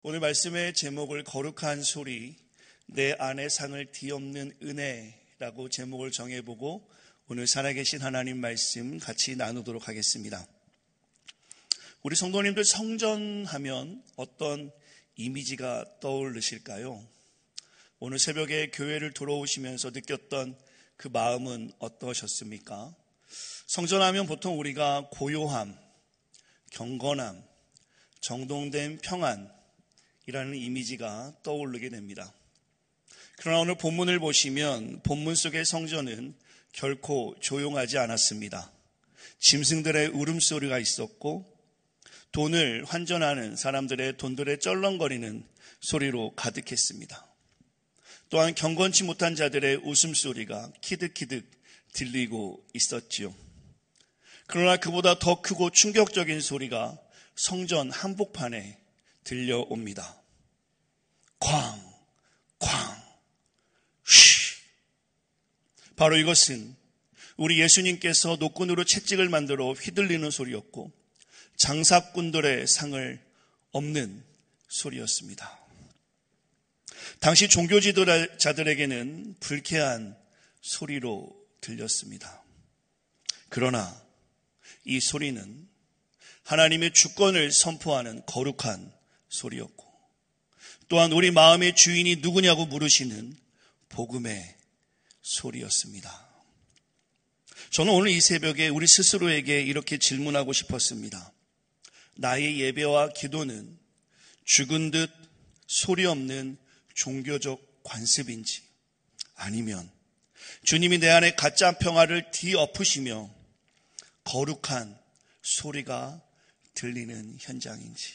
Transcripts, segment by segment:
오늘 말씀의 제목을 거룩한 소리, 내 안의 상을 뒤엎는 은혜라고 제목을 정해보고 오늘 살아계신 하나님 말씀 같이 나누도록 하겠습니다. 우리 성도님들 성전하면 어떤 이미지가 떠오르실까요? 오늘 새벽에 교회를 들어오시면서 느꼈던 그 마음은 어떠셨습니까? 성전하면 보통 우리가 고요함, 경건함, 정돈된 평안이라는 이미지가 떠오르게 됩니다. 그러나 오늘 본문을 보시면 본문 속의 성전은 결코 조용하지 않았습니다. 짐승들의 울음소리가 있었고 돈을 환전하는 사람들의 돈들의 쩔렁거리는 소리로 가득했습니다. 또한 경건치 못한 자들의 웃음소리가 키득키득 들리고 있었지요. 그러나 그보다 더 크고 충격적인 소리가 성전 한복판에 들려옵니다. 쾅, 쾅, 쉬. 바로 이것은 우리 예수님께서 노끈으로 채찍을 만들어 휘둘리는 소리였고 장사꾼들의 상을 엎는 소리였습니다. 당시 종교 지도자들에게는 불쾌한 소리로 들렸습니다. 그러나 이 소리는 하나님의 주권을 선포하는 거룩한 소리였고 또한 우리 마음의 주인이 누구냐고 물으시는 복음의 소리였습니다. 저는 오늘 이 새벽에 우리 스스로에게 이렇게 질문하고 싶었습니다. 나의 예배와 기도는 죽은 듯 소리 없는 종교적 관습인지 아니면 주님이 내 안에 가짜 평화를 뒤엎으시며 거룩한 소리가 들리는 현장인지.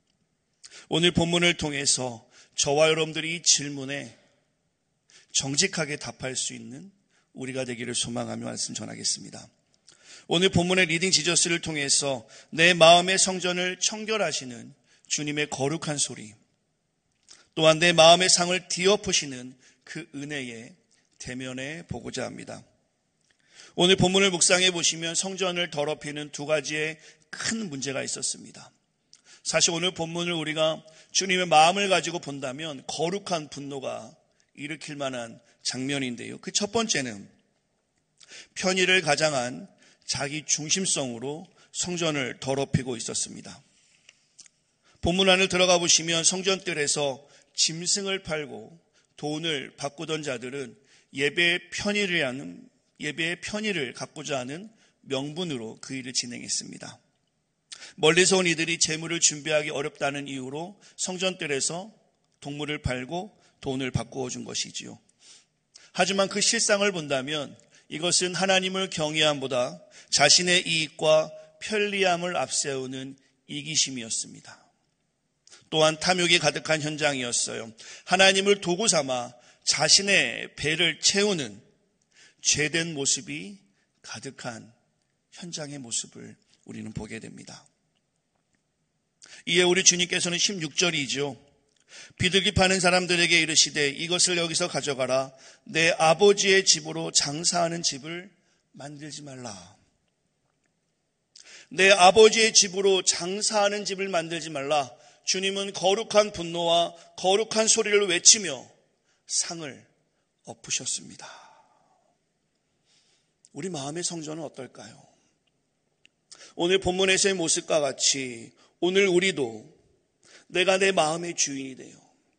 오늘 본문을 통해서 저와 여러분들이 이 질문에 정직하게 답할 수 있는 우리가 되기를 소망하며 말씀 전하겠습니다. 오늘 본문의 리딩 지저스를 통해서 내 마음의 성전을 청결하시는 주님의 거룩한 소리, 또한 내 마음의 상을 뒤엎으시는 그 은혜에 대면해 보고자 합니다. 오늘 본문을 묵상해 보시면 성전을 더럽히는 두 가지의 큰 문제가 있었습니다. 사실 오늘 본문을 우리가 주님의 마음을 가지고 본다면 거룩한 분노가 일으킬 만한 장면인데요. 그 첫 번째는 편의를 가장한 자기 중심성으로 성전을 더럽히고 있었습니다. 본문 안을 들어가 보시면 성전뜰에서 짐승을 팔고 돈을 바꾸던 자들은 예배의 편의를 갖고자 하는 명분으로 그 일을 진행했습니다. 멀리서 온 이들이 재물을 준비하기 어렵다는 이유로 성전뜰에서 동물을 팔고 돈을 바꾸어 준 것이지요. 하지만 그 실상을 본다면 이것은 하나님을 경외함보다 자신의 이익과 편리함을 앞세우는 이기심이었습니다. 또한 탐욕이 가득한 현장이었어요. 하나님을 도구 삼아 자신의 배를 채우는 죄된 모습이 가득한 현장의 모습을 우리는 보게 됩니다. 이에 우리 주님께서는 16절이죠. 비둘기 파는 사람들에게 이르시되 이것을 여기서 가져가라. 내 아버지의 집으로 장사하는 집을 만들지 말라. 내 아버지의 집으로 장사하는 집을 만들지 말라. 주님은 거룩한 분노와 거룩한 소리를 외치며 상을 엎으셨습니다. 우리 마음의 성전은 어떨까요? 오늘 본문에서의 모습과 같이 오늘 우리도 내가 내 마음의 주인이 되어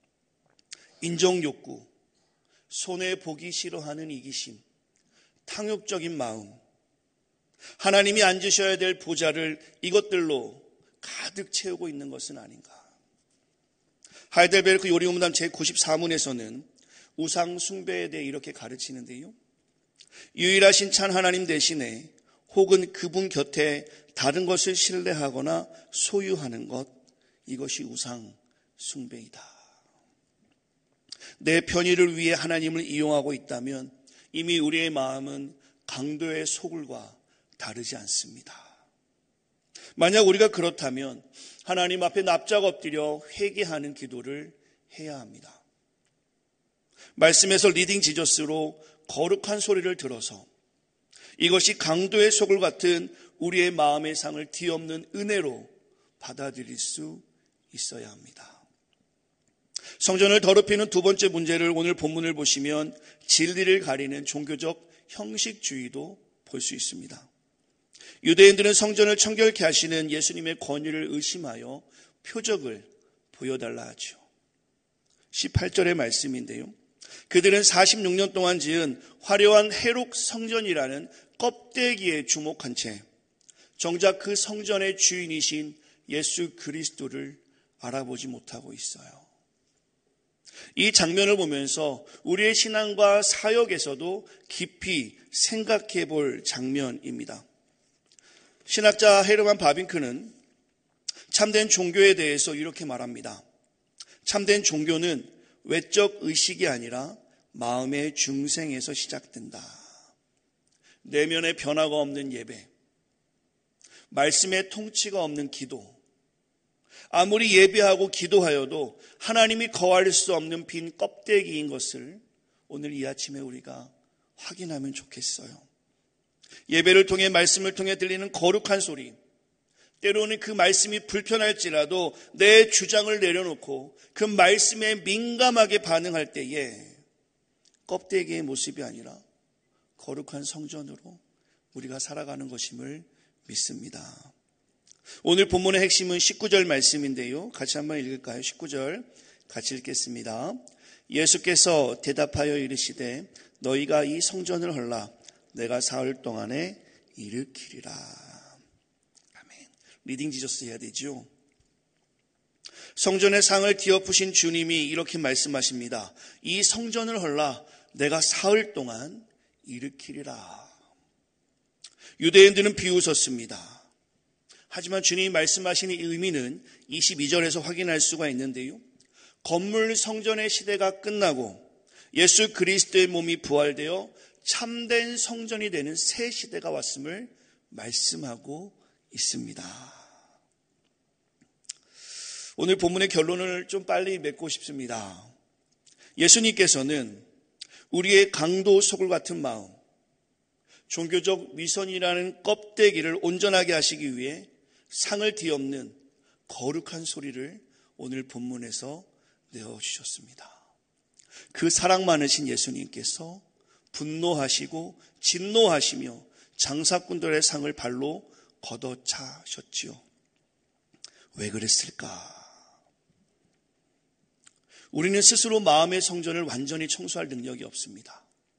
인정욕구, 손해보기 싫어하는 이기심, 탕욕적인 마음, 하나님이 앉으셔야 될 보좌를 이것들로 가득 채우고 있는 것은 아닌가. 하이델베르크 요리문답 제94문에서는 우상 숭배에 대해 이렇게 가르치는데요. 유일하신 참 하나님 대신에 혹은 그분 곁에 다른 것을 신뢰하거나 소유하는 것, 이것이 우상 숭배이다. 내 편의를 위해 하나님을 이용하고 있다면 이미 우리의 마음은 강도의 소굴과 다르지 않습니다. 만약 우리가 그렇다면 하나님 앞에 납작 엎드려 회개하는 기도를 해야 합니다. 말씀에서 리딩 지저스로 거룩한 소리를 들어서 이것이 강도의 소굴 같은 우리의 마음의 상을 뒤엎는 은혜로 받아들일 수 있어야 합니다. 성전을 더럽히는 두 번째 문제를 오늘 본문을 보시면 진리를 가리는 종교적 형식주의도 볼 수 있습니다. 유대인들은 성전을 청결케 하시는 예수님의 권위를 의심하여 표적을 보여달라 하죠. 18절의 말씀인데요. 그들은 46년 동안 지은 화려한 해록 성전이라는 껍데기에 주목한 채 정작 그 성전의 주인이신 예수 그리스도를 알아보지 못하고 있어요. 이 장면을 보면서 우리의 신앙과 사역에서도 깊이 생각해 볼 장면입니다. 신학자 헤르만 바빙크는 참된 종교에 대해서 이렇게 말합니다. 참된 종교는 외적 의식이 아니라 마음의 중생에서 시작된다. 내면의 변화가 없는 예배, 말씀의 통치가 없는 기도, 아무리 예배하고 기도하여도 하나님이 거할 수 없는 빈 껍데기인 것을 오늘 이 아침에 우리가 확인하면 좋겠어요. 예배를 통해 말씀을 통해 들리는 거룩한 소리, 때로는 그 말씀이 불편할지라도 내 주장을 내려놓고 그 말씀에 민감하게 반응할 때에 껍데기의 모습이 아니라 거룩한 성전으로 우리가 살아가는 것임을 믿습니다. 오늘 본문의 핵심은 19절 말씀인데요. 같이 한번 읽을까요? 19절 같이 읽겠습니다. 예수께서 대답하여 이르시되 너희가 이 성전을 헐라 내가 사흘 동안에 일으키리라. 아멘. 리딩 지저스 해야 되죠. 성전의 상을 뒤엎으신 주님이 이렇게 말씀하십니다. 이 성전을 헐라 내가 사흘 동안 일으키리라. 유대인들은 비웃었습니다. 하지만 주님이 말씀하시는 의미는 22절에서 확인할 수가 있는데요. 건물 성전의 시대가 끝나고 예수 그리스도의 몸이 부활되어 참된 성전이 되는 새 시대가 왔음을 말씀하고 있습니다. 오늘 본문의 결론을 좀 빨리 맺고 싶습니다. 예수님께서는 우리의 강도 소굴 같은 마음, 종교적 위선이라는 껍데기를 온전하게 하시기 위해 상을 뒤엎는 거룩한 소리를 오늘 본문에서 내어주셨습니다. 그 사랑 많으신 예수님께서 분노하시고 진노하시며 장사꾼들의 상을 발로 걷어차셨지요. 왜 그랬을까? 우리는 스스로 마음의 성전을 완전히 청소할 능력이 없습니다.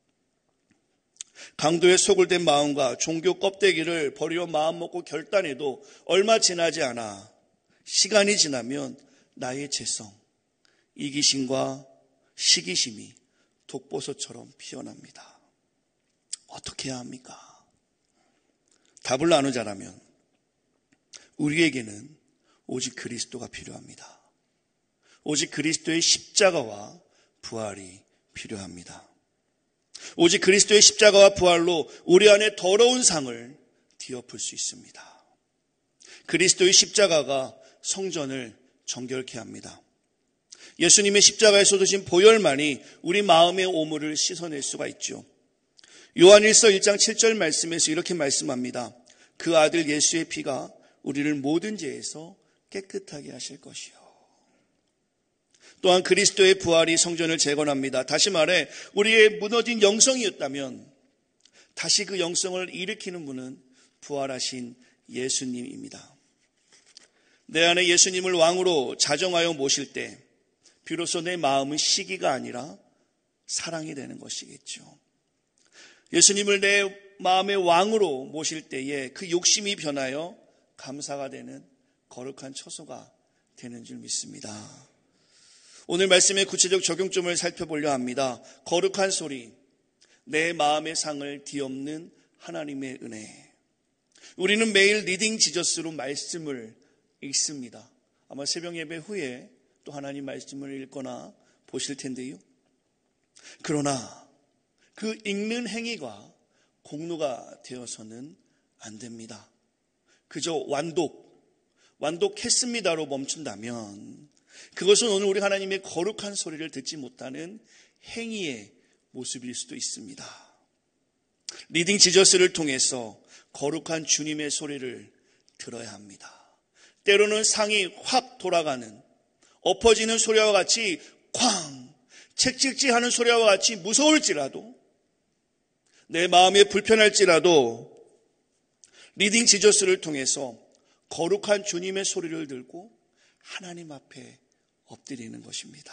강도에 소굴된 마음과 종교 껍데기를 버리려 마음먹고 결단해도 얼마 지나지 않아 시간이 지나면 나의 죄성, 이기심과 시기심이 독버섯처럼 피어납니다. 어떻게 해야 합니까? 답을 나누자라면 우리에게는 오직 그리스도가 필요합니다. 오직 그리스도의 십자가와 부활이 필요합니다. 오직 그리스도의 십자가와 부활로 우리 안에 더러운 상을 뒤엎을 수 있습니다. 그리스도의 십자가가 성전을 정결케 합니다. 예수님의 십자가에서 드신 보혈만이 우리 마음의 오물을 씻어낼 수가 있죠. 요한일서 1장 7절 말씀에서 이렇게 말씀합니다. 그 아들 예수의 피가 우리를 모든 죄에서 깨끗하게 하실 것이요. 또한 그리스도의 부활이 성전을 재건합니다. 다시 말해 우리의 무너진 영성이었다면 다시 그 영성을 일으키는 분은 부활하신 예수님입니다. 내 안에 예수님을 왕으로 자정하여 모실 때 비로소 내 마음은 시기가 아니라 사랑이 되는 것이겠죠. 예수님을 내 마음의 왕으로 모실 때에 그 욕심이 변하여 감사가 되는 거룩한 처소가 되는 줄 믿습니다. 오늘 말씀의 구체적 적용점을 살펴보려 합니다. 거룩한 소리, 내 마음의 상을 뒤엎는 하나님의 은혜. 우리는 매일 리딩 지저스로 말씀을 읽습니다. 아마 새벽 예배 후에 또 하나님 말씀을 읽거나 보실 텐데요. 그러나 그 읽는 행위가 공로가 되어서는 안 됩니다. 그저 완독했습니다로 멈춘다면 그것은 오늘 우리 하나님의 거룩한 소리를 듣지 못하는 행위의 모습일 수도 있습니다. 리딩 지저스를 통해서 거룩한 주님의 소리를 들어야 합니다. 때로는 상이 확 돌아가는 엎어지는 소리와 같이 쾅 책찍질하는 소리와 같이 무서울지라도 내 마음에 불편할지라도 리딩 지저스를 통해서 거룩한 주님의 소리를 들고 하나님 앞에 엎드리는 것입니다.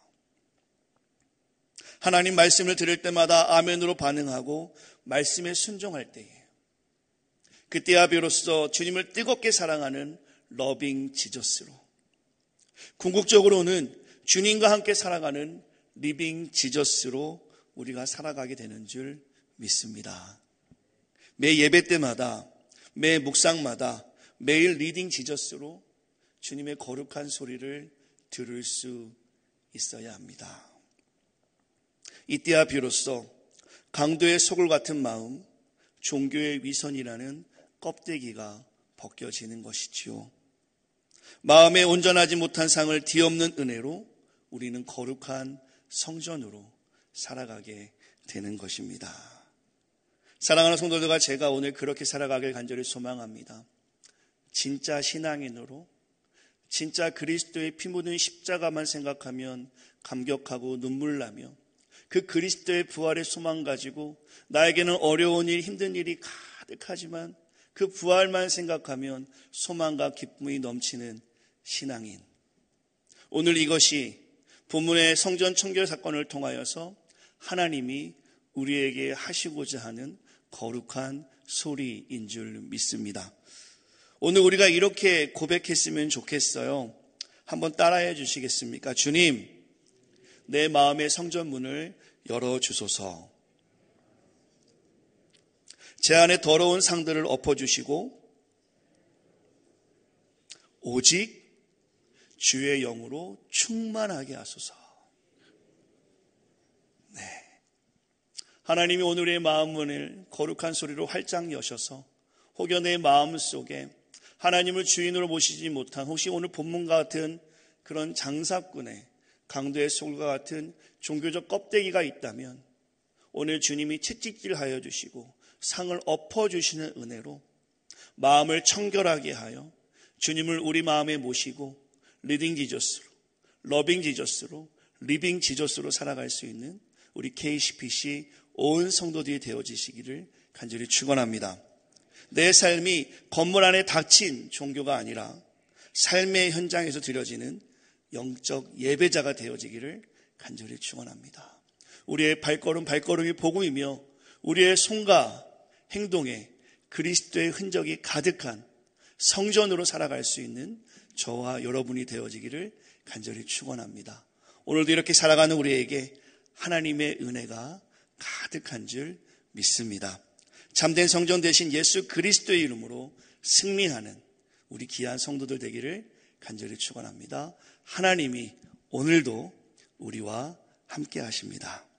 하나님 말씀을 들을 때마다 아멘으로 반응하고 말씀에 순종할 때에 그때야 비로소 주님을 뜨겁게 사랑하는 러빙 지저스로, 궁극적으로는 주님과 함께 살아가는 리빙 지저스로 우리가 살아가게 되는 줄 믿습니다. 매 예배 때마다, 매 묵상마다 매일 리딩 지저스로 주님의 거룩한 소리를 들을 수 있어야 합니다. 이때야 비로소 강도의 소굴 같은 마음, 종교의 위선이라는 껍데기가 벗겨지는 것이지요. 마음에 온전하지 못한 상을 뒤엎는 은혜로 우리는 거룩한 성전으로 살아가게 되는 것입니다. 사랑하는 성도들과 제가 오늘 그렇게 살아가길 간절히 소망합니다. 진짜 신앙인으로, 진짜 그리스도의 피 묻은 십자가만 생각하면 감격하고 눈물 나며 그 그리스도의 부활의 소망 가지고 나에게는 어려운 일, 힘든 일이 가득하지만 그 부활만 생각하면 소망과 기쁨이 넘치는 신앙인. 오늘 이것이 본문의 성전 청결 사건을 통하여서 하나님이 우리에게 하시고자 하는 거룩한 소리인 줄 믿습니다. 오늘 우리가 이렇게 고백했으면 좋겠어요. 한번 따라해 주시겠습니까? 주님, 내 마음의 성전 문을 열어주소서. 제 안에 더러운 상들을 엎어주시고 오직 주의 영으로 충만하게 하소서. 네. 하나님이 오늘의 마음 문을 거룩한 소리로 활짝 여셔서 혹여 내 마음 속에 하나님을 주인으로 모시지 못한, 혹시 오늘 본문과 같은 그런 장사꾼의 강도의 소굴과 같은 종교적 껍데기가 있다면 오늘 주님이 채찍질하여 주시고 상을 엎어주시는 은혜로 마음을 청결하게 하여 주님을 우리 마음에 모시고 리딩 지저스로, 러빙 지저스로, 리빙 지저스로 살아갈 수 있는 우리 KCPC 온 성도들이 되어지시기를 간절히 축원합니다. 내 삶이 건물 안에 닫힌 종교가 아니라 삶의 현장에서 드려지는 영적 예배자가 되어지기를 간절히 축원합니다. 우리의 발걸음이 복음이며 우리의 손과 행동에 그리스도의 흔적이 가득한 성전으로 살아갈 수 있는 저와 여러분이 되어지기를 간절히 축원합니다. 오늘도 이렇게 살아가는 우리에게 하나님의 은혜가 가득한 줄 믿습니다. 참된 성전 대신 예수 그리스도의 이름으로 승리하는 우리 귀한 성도들 되기를 간절히 축원합니다. 하나님이 오늘도 우리와 함께 하십니다.